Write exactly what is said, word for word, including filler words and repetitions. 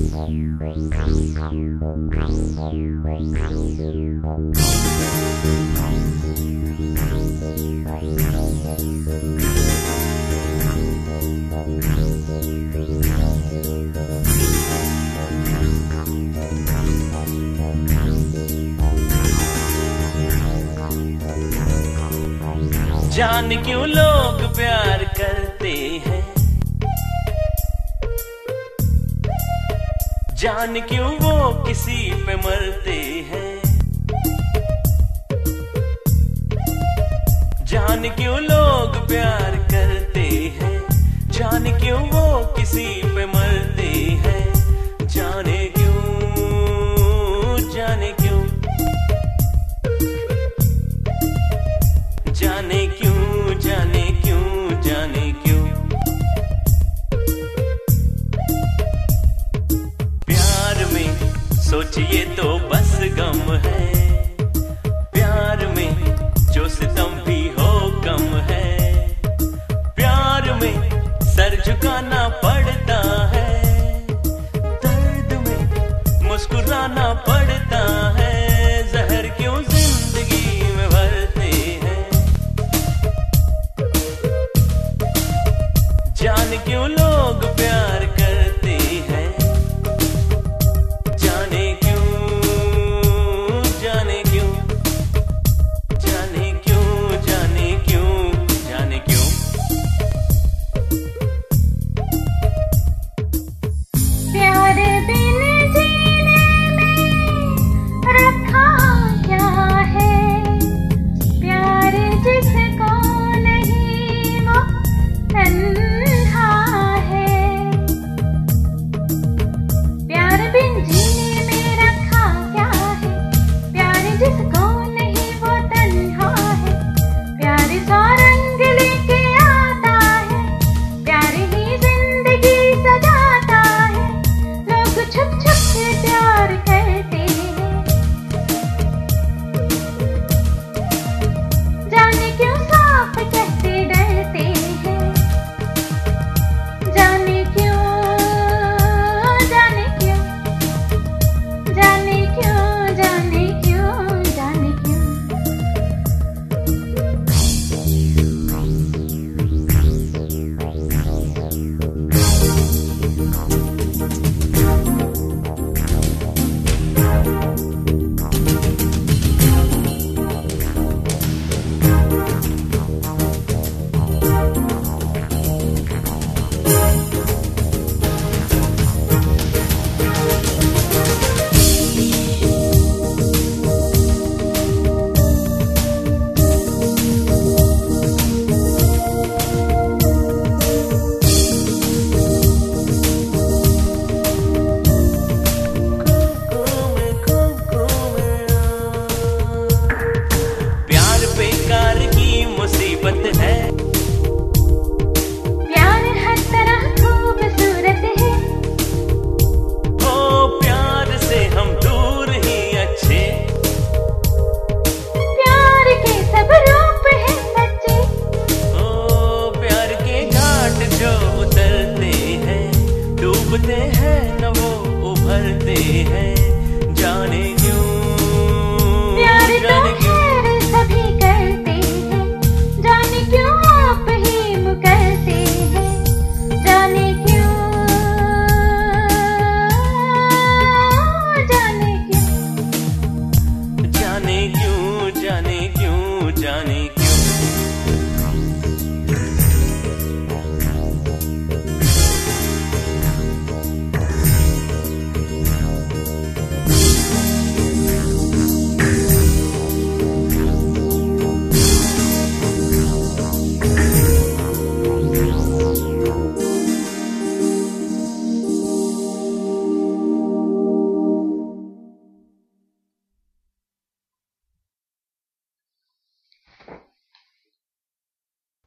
जान क्यों लोग प्यार करते हैं, जान क्यों वो किसी पे मरते हैं, जान क्यों लोग प्यार करते हैं, जान क्यों वो किसी पे मरते हैं, जाने क्यों, जाने क्यों, जाने क्यों, जाने क्यों, जाने क्यों। प्यार में सोचिए तो बस गम है, प्यार में जो सितम भी हो कम है, प्यार में सर झुकाना पड़ता है, दर्द में मुस्कुराना पड़ता है, जहर क्यों जिंदगी में भरते हैं, जान क्यों लोग प्यार करते हैं, जाने क्यों, जाने क्यों, जाने क्यों, जाने क्यों, जाने क्यों। प्यार बिन जीने में रखा क्या है, प्यार जिसको नहीं वो तन्हा है, प्यार बिन जीने में रखा क्या है, प्यार जिसको नहीं वो तन्हा है, प्यार सौ रंग लेके आता है, प्यार ही जिंदगी सजाता है, लोग छुप छुप के प्यार करते हैं, जाने क्यों साफ कहते डरते हैं, जाने क्यों, जाने क्यों, जाने क्यों, जाने क्यों, जाने क्यों। प्यार बेकार की मुसीबत है, प्यार हर तरह खूबसूरत है, ओ प्यार से हम दूर ही अच्छे, प्यार के सब रूप है सच्चे, ओ प्यार के घाट जो उतरते हैं, डूबते हैं न वो उभरते हैं,